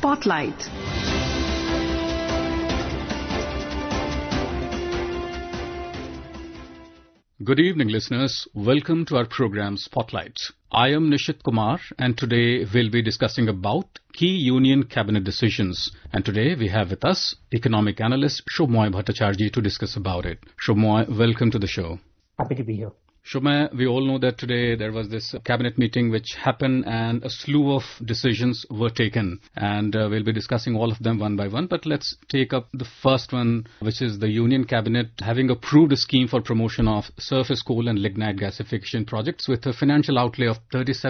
Spotlight. Good evening, listeners. Welcome to our program Spotlight. I am Nishit Kumar, and today we'll be discussing about key union cabinet decisions. And today we have with us economic analyst Shubhmoy Bhattacharjee to discuss about it. Shubhmoy, welcome to the show. Happy to be here. Shubhmoy, we all know that today there was this cabinet meeting which happened and a slew of decisions were taken, and we'll be discussing all of them one by one. But let's take up the first one, which is the union cabinet having approved a scheme for promotion of surface coal and lignite gasification projects with a financial outlay of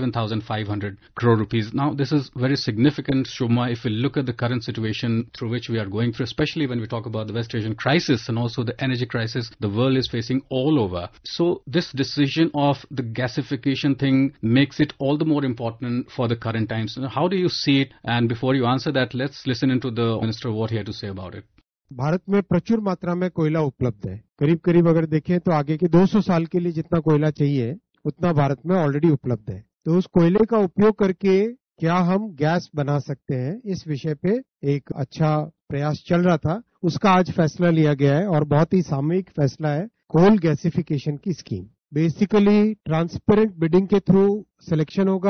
37,500 crore rupees. Now, this is very significant, Shubhmoy, if we look at the current situation through which we are going through, especially when we talk about the West Asian crisis and also the energy crisis the world is facing all over. So this decision of the gasification thing makes it all the more important for the current times. How do you see it? And before you answer that, let's listen into the Minister what he had to say about it. Bharat में प्रचुर मात्रा में कोयला उपलब्ध है. करीब करीब अगर देखें तो आगे के 200 साल के लिए जितना कोयला चाहिए उतना भारत में ऑलरेडी उपलब्ध है. तो उस कोयले का उपयोग करके क्या हम गैस बना सकते हैं, इस विषय पे एक अच्छा प्रयास चल रहा था. उसका आज फैसला लिया गया है और बहुत ही सामूहिक फैसला है. कोल गैसिफिकेशन की स्कीम बेसिकली ट्रांसपेरेंट बिडिंग के थ्रू सिलेक्शन होगा.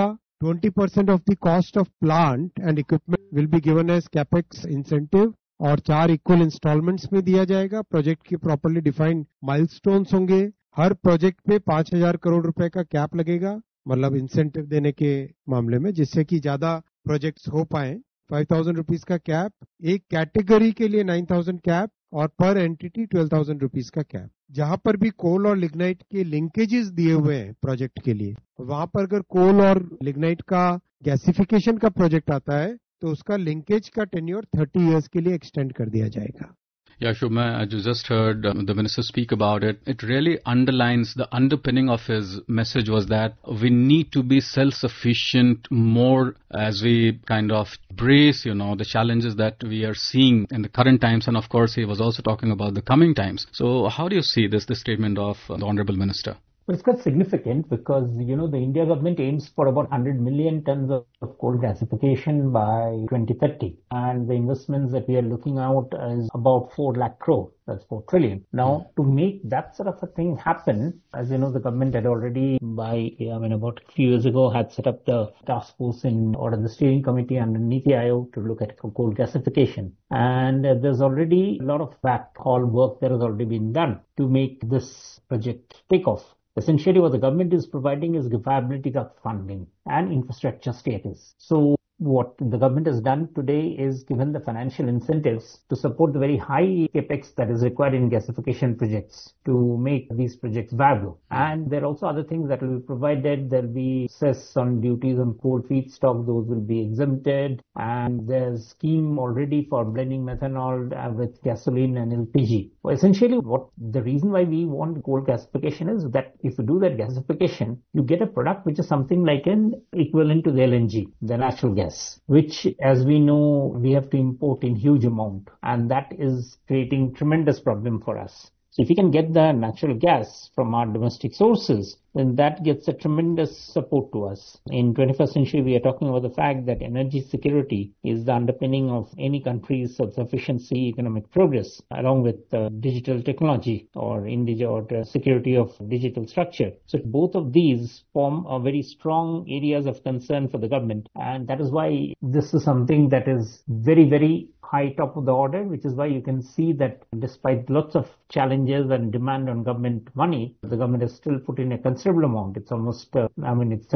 20% of the cost of plant and equipment will be given as capex incentive और 4 इक्वल इंस्टॉलमेंट्स में दिया जाएगा. प्रोजेक्ट के प्रॉपर्ली डिफाइंड माइलस्टोन्स होंगे. हर प्रोजेक्ट पे 5,000 करोड़ रुपए का कैप लगेगा, मतलब इंसेंटिव देने के मामले में, जिससे कि ज्यादा प्रोजेक्ट्स हो पाए. 5,000 रुपीज का कैप, एक कैटेगरी के लिए 9,000 कैप और पर एंटिटी 12,000 रुपीज का कैप. जहां पर भी कोल और लिग्नाइट के लिंकेजेस दिए हुए हैं प्रोजेक्ट के लिए, वहां पर अगर कोल और लिग्नाइट का गैसिफिकेशन का प्रोजेक्ट आता है तो उसका लिंकेज का टेन्योर 30 इयर्स के लिए एक्सटेंड कर दिया जाएगा. Yeah, Shubhmoy, as you just heard the Minister speak about it, it really underlines the underpinning of his message was that we need to be self-sufficient more as we kind of brace, the challenges that we are seeing in the current times. And of course, he was also talking about the coming times. So how do you see this statement of the Honorable Minister? Well, it's quite significant because, the India government aims for about 100 million tons of coal gasification by 2030. And the investments that we are looking out is about 4 lakh crore. That's 4 trillion. Now, to make that sort of a thing happen, as you know, the government had already about a few years ago had set up the task force or the steering committee under Niti Aayog to look at coal gasification. And there's already a lot of backhaul work that has already been done to make this project take off. Essentially, what the government is providing is viability of funding and infrastructure status. So what the government has done today is given the financial incentives to support the very high capex that is required in gasification projects to make these projects viable. And there are also other things that will be provided. There will be cess on duties on coal feedstock. Those will be exempted. And there's a scheme already for blending methanol with gasoline and LPG. So essentially, the reason why we want coal gasification is that if you do that gasification, you get a product which is something like an equivalent to the LNG, the natural gas, which, as we know, we have to import in huge amount, and that is creating tremendous problem for us. So if we can get the natural gas from our domestic sources, then that gets a tremendous support to us. In 21st century, we are talking about the fact that energy security is the underpinning of any country's self-sufficiency, economic progress, along with digital technology or security of digital structure. So both of these form very strong areas of concern for the government. And that is why this is something that is very, very high top of the order, which is why you can see that despite lots of challenges and demand on government money, the government has still put in a considerable amount. It's almost, it's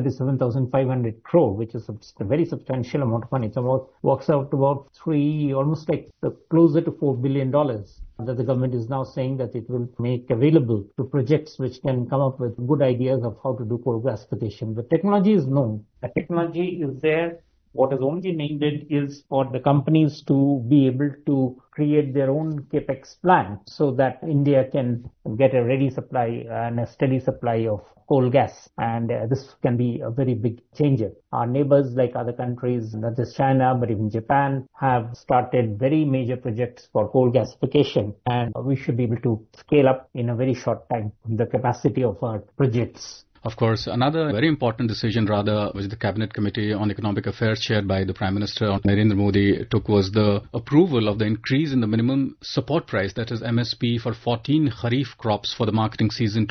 37,500 crore, which is a very substantial amount of money. It's works out to about almost like closer to $4 billion that the government is now saying that it will make available to projects which can come up with good ideas of how to do coal gasification. The technology is known. The technology is there. What is only needed is for the companies to be able to create their own capex plan so that India can get a ready supply and a steady supply of coal gas. And this can be a very big changer. Our neighbors, like other countries, not just China, but even Japan, have started very major projects for coal gasification. And we should be able to scale up in a very short time the capacity of our projects. Of course, another very important decision rather which the Cabinet Committee on Economic Affairs chaired by the Prime Minister Narendra Modi took was the approval of the increase in the minimum support price, that is MSP, for 14 Kharif crops for the marketing season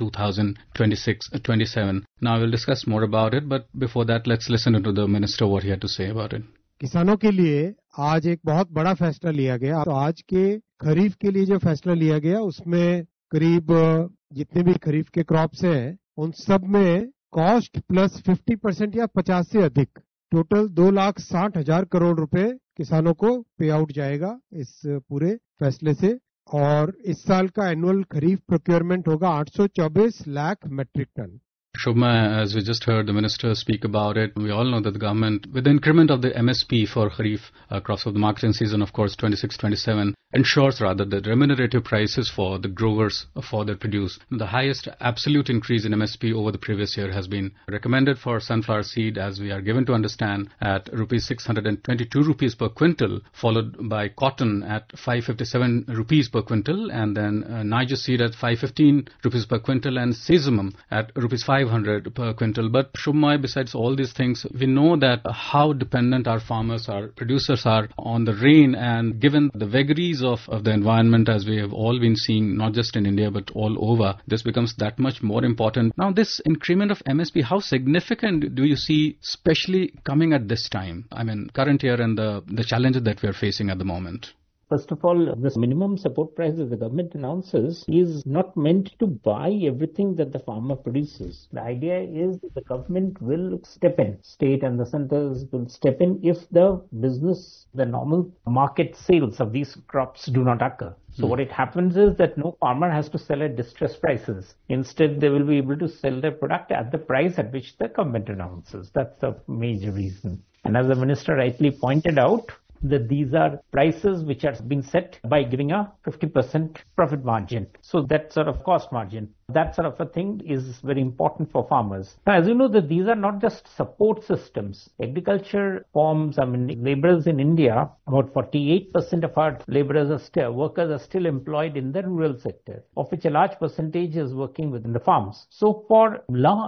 2026-27. Now we'll discuss more about it, but before that let's listen to the Minister what he had to say about it. किसानों के लिए आज एक बहुत बड़ा फैसला लिया गया। तो आज के खरीफ के लिए जो फैसला लिया गया उसमें करीब जितने भी खरीफ के क्रॉप्स हैं उन सब में कॉस्ट प्लस 50% या 50 से अधिक टोटल 2,60,000 करोड़ रुपए किसानों को पे आउट जाएगा इस पूरे फैसले से। और इस साल का एनुअल खरीफ प्रोक्योरमेंट होगा 824 lakh metric ton. Shubhma, as we just heard the Minister speak about it, we all know that the government, with the increment of the MSP for Kharif crops of the marketing season, of course, 26-27, ensures rather that remunerative prices for the growers for their produce. The highest absolute increase in MSP over the previous year has been recommended for sunflower seed, as we are given to understand, at rupees 622 rupees per quintal, followed by cotton at 557 rupees per quintal, and then Niger seed at 515 rupees per quintal, and sesamum at rupees 500 per quintal. But Shubhma, besides all these things, we know that how dependent our farmers, our producers are on the rain, and given the vagaries of the environment, as we have all been seeing, not just in India but all over, this becomes that much more important. Now, this increment of MSP, how significant do you see, especially coming at this time? I mean, current year and the challenges that we are facing at the moment. First of all, this minimum support price that the government announces is not meant to buy everything that the farmer produces. The idea is that the government will step in. State and the centers will step in if the business, the normal market sales of these crops do not occur. So what it happens is that no farmer has to sell at distressed prices. Instead, they will be able to sell their product at the price at which the government announces. That's the major reason. And as the minister rightly pointed out, that these are prices which are being set by giving a 50% profit margin. So that sort of cost margin, that sort of a thing is very important for farmers. Now, as you know, that these are not just support systems. Agriculture forms, laborers in India, about 48% of our laborers workers are still employed in the rural sector, of which a large percentage is working within the farms. So for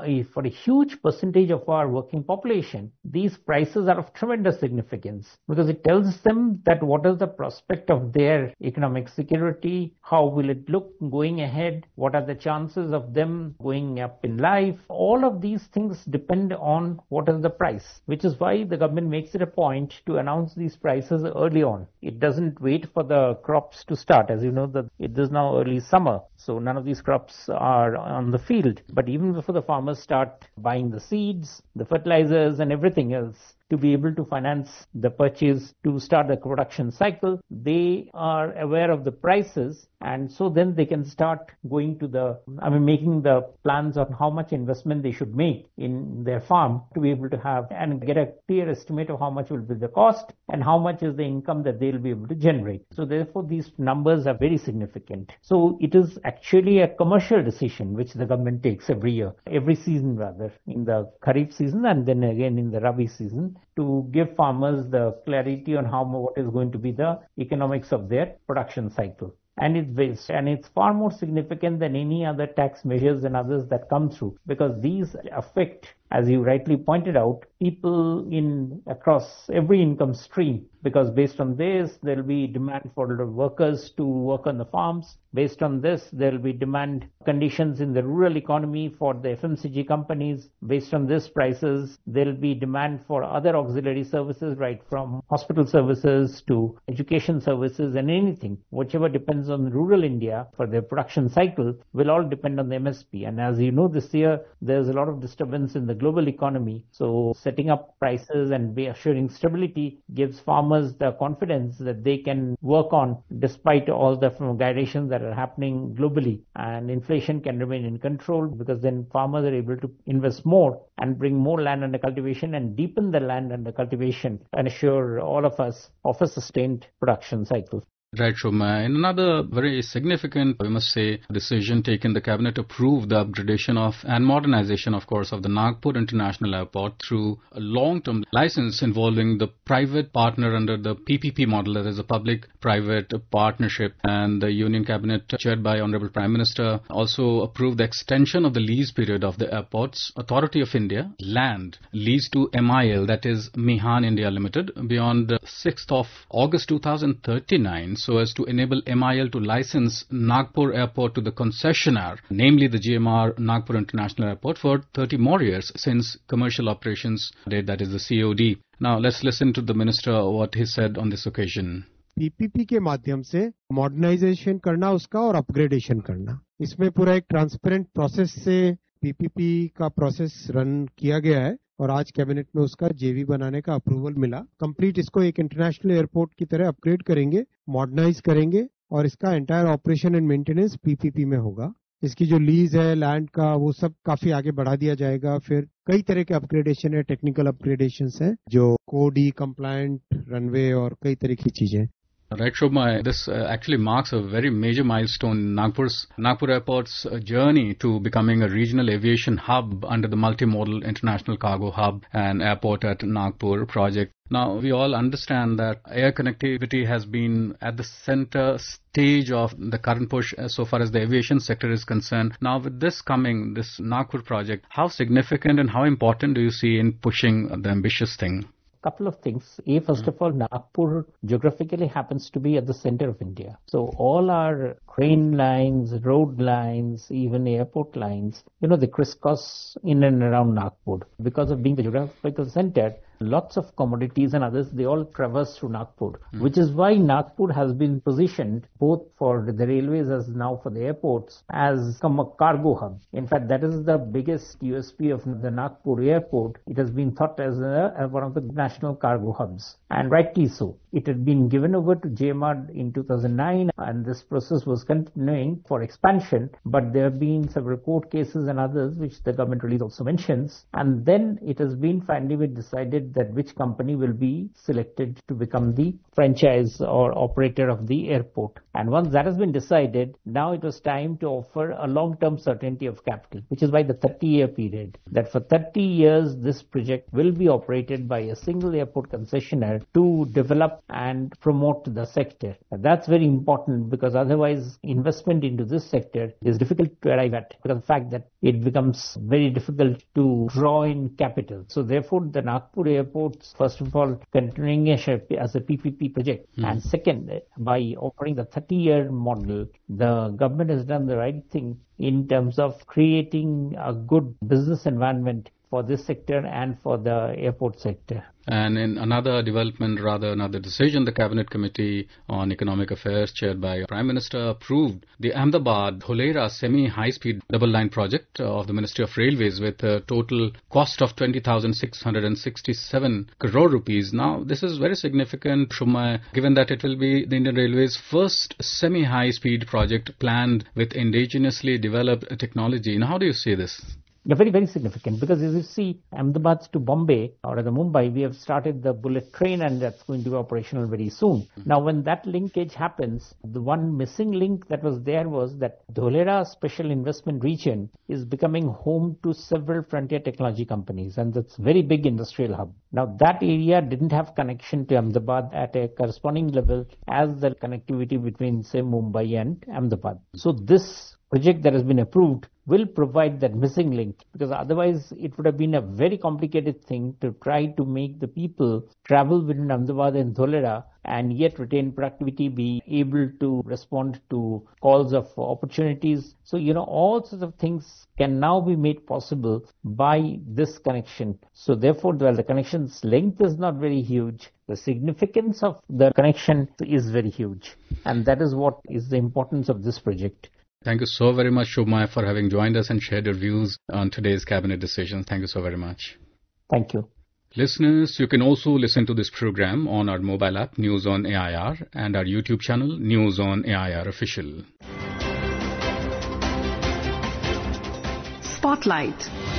a huge percentage of our working population, these prices are of tremendous significance because it tells them that what is the prospect of their economic security, how will it look going ahead, what are the chances of them going up in life. All of these things depend on what is the price, which is why the government makes it a point to announce these prices early on. It doesn't wait for the crops to start. As you know, that it is now early summer, so none of these crops are on the field. But even before the farmers start buying the seeds, the fertilizers and everything else, to be able to finance the purchase to start the production cycle, they are aware of the prices, and so then they can start going to making the plans on how much investment they should make in their farm to be able to have and get a clear estimate of how much will be the cost and how much is the income that they'll be able to generate. So therefore these numbers are very significant. So it is actually a commercial decision which the government takes every season rather, in the Kharif season and then again in the Rabi season, to give farmers the clarity on what is going to be the economics of their production cycle. And it's far more significant than any other tax measures and others that come through, because these affect, as you rightly pointed out, people across every income stream, because based on this, there will be demand for workers to work on the farms. Based on this, there will be demand conditions in the rural economy for the FMCG companies. Based on this prices, there will be demand for other auxiliary services, right from hospital services to education services and anything, whichever depends on rural India for their production cycle, will all depend on the MSP. And as you know, this year, there's a lot of disturbance in the global economy. So setting up prices and assuring stability gives farmers the confidence that they can work on despite all the gyrations that are happening globally, and inflation can remain in control, because then farmers are able to invest more and bring more land under cultivation and deepen the land under cultivation and assure all of us of a sustained production cycle. Right, Shobhma. In another very significant, we must say, decision taken, the cabinet approved the upgradation of and modernization, of course, of the Nagpur International Airport through a long-term license involving the private partner under the PPP model, that is a public-private partnership. And the Union Cabinet, chaired by Honorable Prime Minister, also approved the extension of the lease period of the Airports Authority of India land lease to MIL, that is Mihan India Limited, beyond 6th of August 2039. So as to enable MIL to license Nagpur Airport to the concessionaire, namely the GMR Nagpur International Airport, for 30 more years since commercial operations date, that is the COD. Now let's listen to the Minister, what he said on this occasion. PPP के माध्यम से modernisation करना उसका और upgradation करना, इसमें पूरा एक ट्रांसपेरेंट प्रोसेस से पीपीपी का प्रोसेस रन किया गया है और आज कैबिनेट में उसका जेवी बनाने का अप्रूवल मिला। कंप्लीट इसको एक इंटरनेशनल एयरपोर्ट की तरह अपग्रेड करेंगे, मॉडर्नाइज करेंगे और इसका entire operation and maintenance PPP में होगा। इसकी जो लीज है लैंड का, वो सब काफी आगे बढ़ा दिया जाएगा। फिर कई तरह के अपग्रेडेशन है, टेक्निकल अपग्रेडेशन है जो कोडी कंप्लायंट रनवे और कई तरह की चीजें। Right, Shobhma, this actually marks a very major milestone in Nagpur Airport's journey to becoming a regional aviation hub under the multimodal international cargo hub and airport at Nagpur project. Now, we all understand that air connectivity has been at the center stage of the current push so far as the aviation sector is concerned. Now, with this Nagpur project, how significant and how important do you see in pushing the ambitious thing? Couple of things. First of all, Nagpur geographically happens to be at the center of India. So all our train lines, road lines, even airport lines, they crisscross in and around Nagpur. Because of being the geographical center, lots of commodities and others, they all traverse through Nagpur, which is why Nagpur has been positioned both for the railways as now for the airports as a cargo hub. In fact, that is the biggest USP of the Nagpur airport. It has been thought as one of the national cargo hubs, and rightly so. It had been given over to GMR in 2009, and this process was continuing for expansion, but there have been several court cases and others which the government release also mentions, and then it has been finally decided that which company will be selected to become the franchise or operator of the airport. And once that has been decided, now it was time to offer a long-term certainty of capital, which is why the 30-year period, that for 30 years this project will be operated by a single airport concessionaire to develop and promote the sector. That's very important because otherwise investment into this sector is difficult to arrive at because of the fact that it becomes very difficult to draw in capital. So therefore the Nagpur airports, first of all, continuing as a PPP project. And second, by offering the 30-year model, the government has done the right thing in terms of creating a good business environment for this sector and for the airport sector. And in another decision, the Cabinet Committee on Economic Affairs, chaired by Prime Minister, approved the Ahmedabad-Dholera semi-high-speed double-line project of the Ministry of Railways with a total cost of 20,667 crore rupees. Now, this is very significant, Shobhma, given that it will be the Indian Railways' first semi-high-speed project planned with indigenously developed technology. Now, how do you see this? Yeah, very, very significant because as you see, Ahmedabad to Bombay or the Mumbai, we have started the bullet train and that's going to be operational very soon. Now, when that linkage happens, the one missing link that was there was that Dholera Special Investment Region is becoming home to several frontier technology companies and that's very big industrial hub. Now, that area didn't have connection to Ahmedabad at a corresponding level as the connectivity between, say, Mumbai and Ahmedabad. So this project that has been approved will provide that missing link because otherwise it would have been a very complicated thing to try to make the people travel between Ahmedabad and Dholera and yet retain productivity, be able to respond to calls of opportunities. So, all sorts of things can now be made possible by this connection. So therefore, while the connection's length is not very huge, the significance of the connection is very huge. And that is what is the importance of this project. Thank you so very much, Shobhma, for having joined us and shared your views on today's cabinet decisions. Thank you so very much. Thank you. Listeners, you can also listen to this program on our mobile app, News on AIR, and our YouTube channel, News on AIR Official. Spotlight.